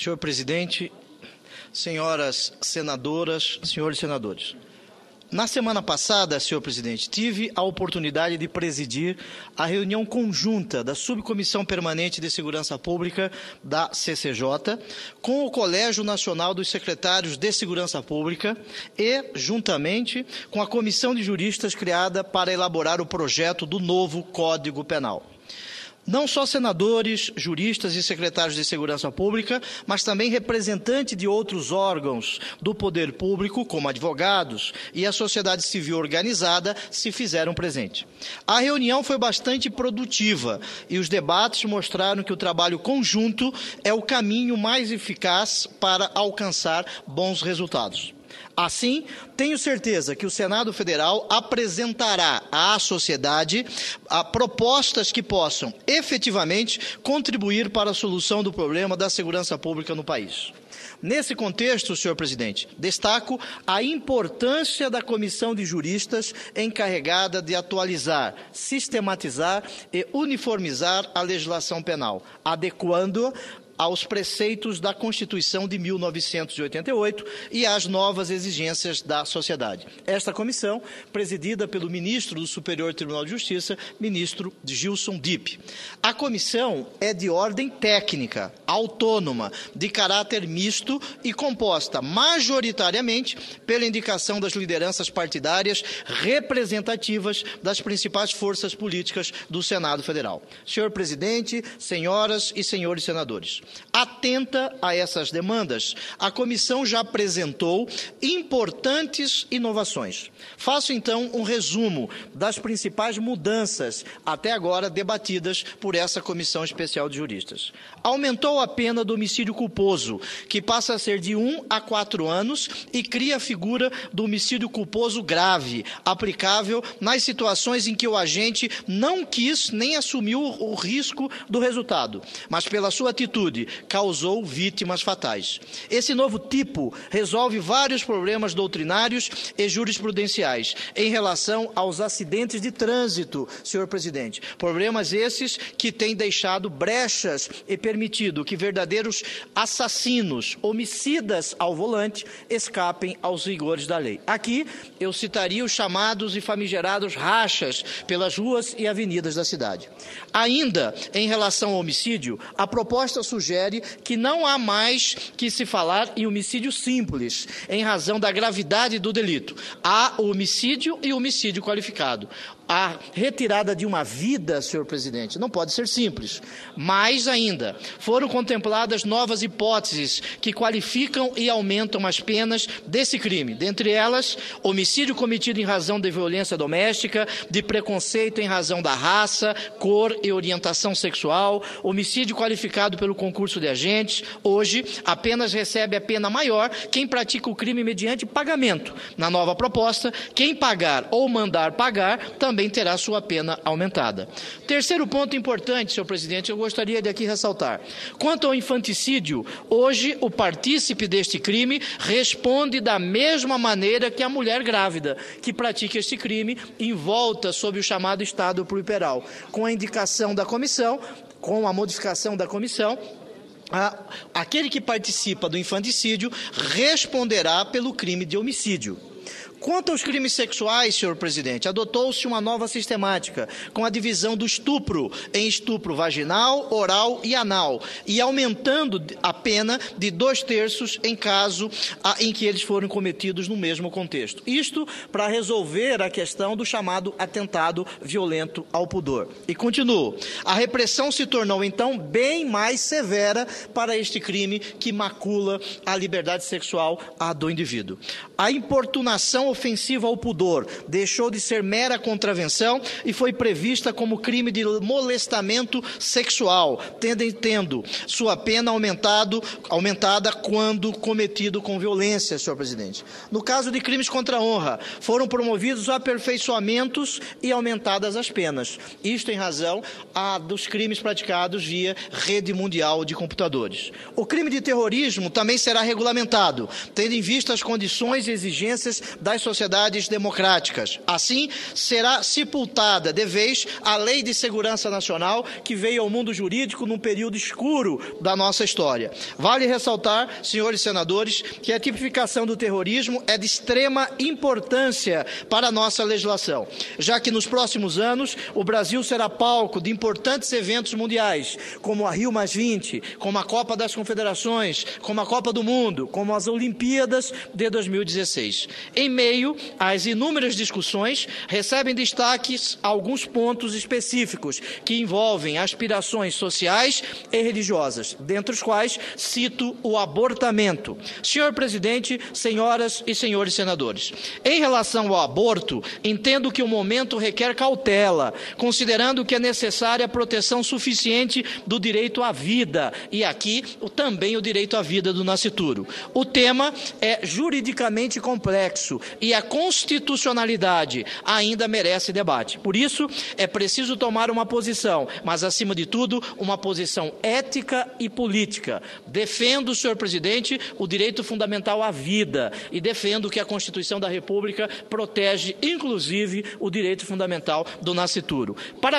Senhor presidente, senhoras senadoras, senhores senadores. Na semana passada, senhor presidente, tive a oportunidade de presidir a reunião conjunta da Subcomissão Permanente de Segurança Pública da CCJ com o Colégio Nacional dos Secretários de Segurança Pública e, juntamente, com a Comissão de Juristas criada para elaborar o projeto do novo Código Penal. Não só senadores, juristas e secretários de Segurança Pública, mas também representantes de outros órgãos do poder público, como advogados e a sociedade civil organizada, se fizeram presente. A reunião foi bastante produtiva e os debates mostraram que o trabalho conjunto é o caminho mais eficaz para alcançar bons resultados. Assim, tenho certeza que o Senado Federal apresentará à sociedade propostas que possam efetivamente contribuir para a solução do problema da segurança pública no país. Nesse contexto, senhor presidente, destaco a importância da comissão de juristas encarregada de atualizar, sistematizar e uniformizar a legislação penal, adequando-a aos preceitos da Constituição de 1988 e às novas exigências da sociedade. Esta comissão, presidida pelo ministro do Superior Tribunal de Justiça, ministro Gilson Dipp. A comissão é de ordem técnica, autônoma, de caráter misto e composta majoritariamente pela indicação das lideranças partidárias representativas das principais forças políticas do Senado Federal. Senhor presidente, senhoras e senhores senadores, atenta a essas demandas, a comissão já apresentou importantes inovações. Faço, então, um resumo das principais mudanças até agora debatidas por essa comissão especial de juristas. Aumentou a pena do homicídio culposo, que passa a ser de 1 a 4 anos e cria a figura do homicídio culposo grave, aplicável nas situações em que o agente não quis nem assumiu o risco do resultado, mas pela sua atitude causou vítimas fatais. Esse novo tipo resolve vários problemas doutrinários e jurisprudenciais em relação aos acidentes de trânsito, senhor presidente. Problemas esses que têm deixado brechas e permitido que verdadeiros assassinos, homicidas ao volante, escapem aos rigores da lei. Aqui eu citaria os chamados e famigerados rachas pelas ruas e avenidas da cidade. Ainda em relação ao homicídio, a proposta sugere que não há mais que se falar em homicídio simples, em razão da gravidade do delito. Há o homicídio e o homicídio qualificado. A retirada de uma vida, senhor presidente, não pode ser simples. Mais ainda, foram contempladas novas hipóteses que qualificam e aumentam as penas desse crime. Dentre elas, homicídio cometido em razão de violência doméstica, de preconceito em razão da raça, cor e orientação sexual, homicídio qualificado pelo concurso de agentes. Hoje, apenas recebe a pena maior quem pratica o crime mediante pagamento. Na nova proposta, quem pagar ou mandar pagar também terá sua pena aumentada. Terceiro ponto importante, senhor presidente, eu gostaria de aqui ressaltar. Quanto ao infanticídio, hoje o partícipe deste crime responde da mesma maneira que a mulher grávida que pratica este crime envolta sob o chamado estado puerperal. Com a indicação da comissão, com a modificação da comissão, aquele que participa do infanticídio responderá pelo crime de homicídio. Quanto aos crimes sexuais, senhor presidente, adotou-se uma nova sistemática, com a divisão do estupro em estupro vaginal, oral e anal, e aumentando a pena de 2/3 em caso em que eles foram cometidos no mesmo contexto. Isto para resolver a questão do chamado atentado violento ao pudor. E continuo. A repressão se tornou, então, bem mais severa para este crime que macula a liberdade sexual do indivíduo. A importunação ofensiva ao pudor deixou de ser mera contravenção e foi prevista como crime de molestamento sexual, tendo sua pena aumentada quando cometido com violência, senhor presidente. No caso de crimes contra a honra, foram promovidos aperfeiçoamentos e aumentadas as penas. Isto em razão dos crimes praticados via rede mundial de computadores. O crime de terrorismo também será regulamentado, tendo em vista as condições e exigências das nas sociedades democráticas. Assim, será sepultada de vez a Lei de Segurança Nacional, que veio ao mundo jurídico num período escuro da nossa história. Vale ressaltar, senhores senadores, que a tipificação do terrorismo é de extrema importância para a nossa legislação, já que nos próximos anos o Brasil será palco de importantes eventos mundiais, como a Rio+20, como a Copa das Confederações, como a Copa do Mundo, como as Olimpíadas de 2016. Em meio às inúmeras discussões, recebem destaques alguns pontos específicos que envolvem aspirações sociais e religiosas, dentre os quais cito o abortamento. Senhor presidente, senhoras e senhores senadores, em relação ao aborto, entendo que o momento requer cautela, considerando que é necessária a proteção suficiente do direito à vida, e aqui também o direito à vida do nascituro. O tema é juridicamente complexo e a constitucionalidade ainda merece debate. Por isso, é preciso tomar uma posição, mas, acima de tudo, uma posição ética e política. Defendo, senhor presidente, o direito fundamental à vida e defendo que a Constituição da República protege, inclusive, o direito fundamental do nascituro.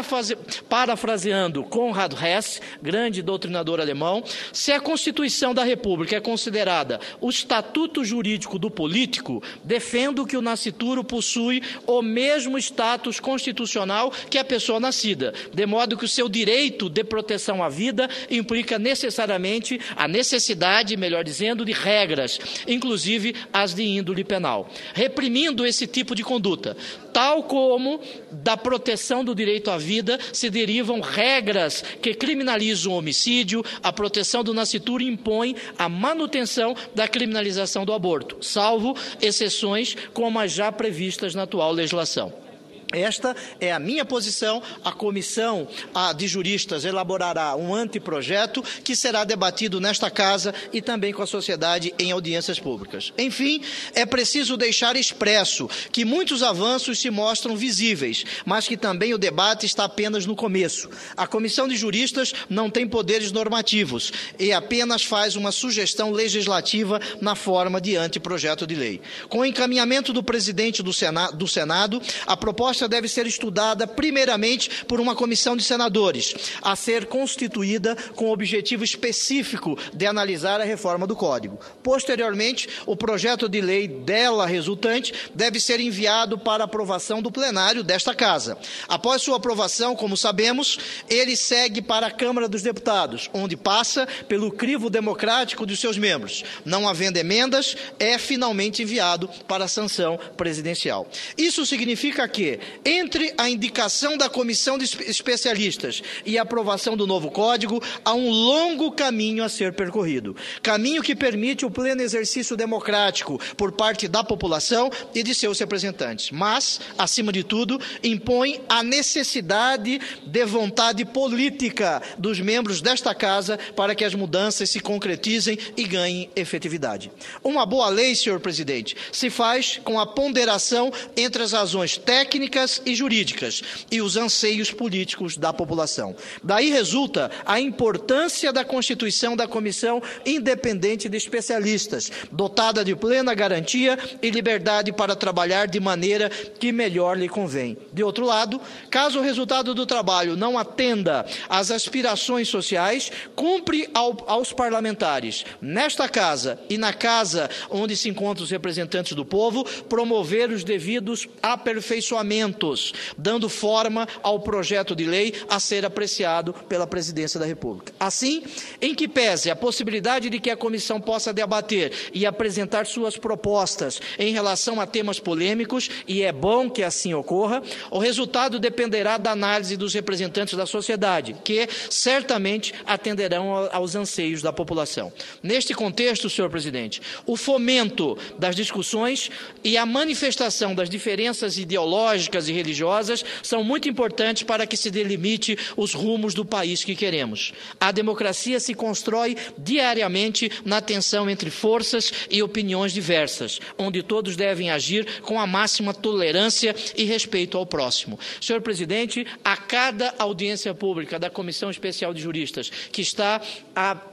Parafraseando Konrad Hess, grande doutrinador alemão, se a Constituição da República é considerada o estatuto jurídico do político, defendo que o nascituro possui o mesmo status constitucional que a pessoa nascida, de modo que o seu direito de proteção à vida implica necessariamente a necessidade, melhor dizendo, de regras, inclusive as de índole penal, reprimindo esse tipo de conduta. Tal como da proteção do direito à vida se derivam regras que criminalizam o homicídio, a proteção do nascituro impõe a manutenção da criminalização do aborto, salvo exceções como as já previstas na atual legislação. Esta é a minha posição. A comissão de juristas elaborará um anteprojeto que será debatido nesta casa e também com a sociedade em audiências públicas. Enfim, é preciso deixar expresso que muitos avanços se mostram visíveis, mas que também o debate está apenas no começo. A comissão de juristas não tem poderes normativos e apenas faz uma sugestão legislativa na forma de anteprojeto de lei. Com o encaminhamento do presidente do Senado, a proposta deve ser estudada primeiramente por uma comissão de senadores, a ser constituída com o objetivo específico de analisar a reforma do Código. Posteriormente, o projeto de lei dela resultante deve ser enviado para aprovação do plenário desta Casa. Após sua aprovação, como sabemos, ele segue para a Câmara dos Deputados, onde passa pelo crivo democrático de seus membros. Não havendo emendas, é finalmente enviado para a sanção presidencial. Isso significa que, entre a indicação da comissão de especialistas e a aprovação do novo Código, há um longo caminho a ser percorrido. Caminho que permite o pleno exercício democrático por parte da população e de seus representantes. Mas, acima de tudo, impõe a necessidade de vontade política dos membros desta Casa para que as mudanças se concretizem e ganhem efetividade. Uma boa lei, senhor presidente, se faz com a ponderação entre as razões técnicas e jurídicas e os anseios políticos da população. Daí resulta a importância da constituição da Comissão Independente de Especialistas, dotada de plena garantia e liberdade para trabalhar de maneira que melhor lhe convém. De outro lado, caso o resultado do trabalho não atenda às aspirações sociais, cumpre aos parlamentares, nesta Casa e na Casa onde se encontram os representantes do povo, promover os devidos aperfeiçoamentos, dando forma ao projeto de lei a ser apreciado pela Presidência da República. Assim, em que pese a possibilidade de que a comissão possa debater e apresentar suas propostas em relação a temas polêmicos, e é bom que assim ocorra, o resultado dependerá da análise dos representantes da sociedade, que certamente atenderão aos anseios da população. Neste contexto, senhor presidente, o fomento das discussões e a manifestação das diferenças ideológicas e religiosas são muito importantes para que se delimite os rumos do país que queremos. A democracia se constrói diariamente na tensão entre forças e opiniões diversas, onde todos devem agir com a máxima tolerância e respeito ao próximo. Senhor presidente, a cada audiência pública da Comissão Especial de Juristas, que está a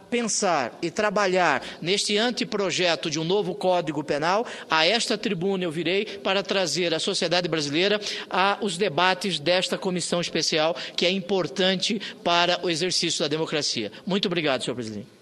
pensar e trabalhar neste anteprojeto de um novo Código Penal, a esta tribuna eu virei para trazer à sociedade brasileira os debates desta comissão especial, que é importante para o exercício da democracia. Muito obrigado, senhor presidente.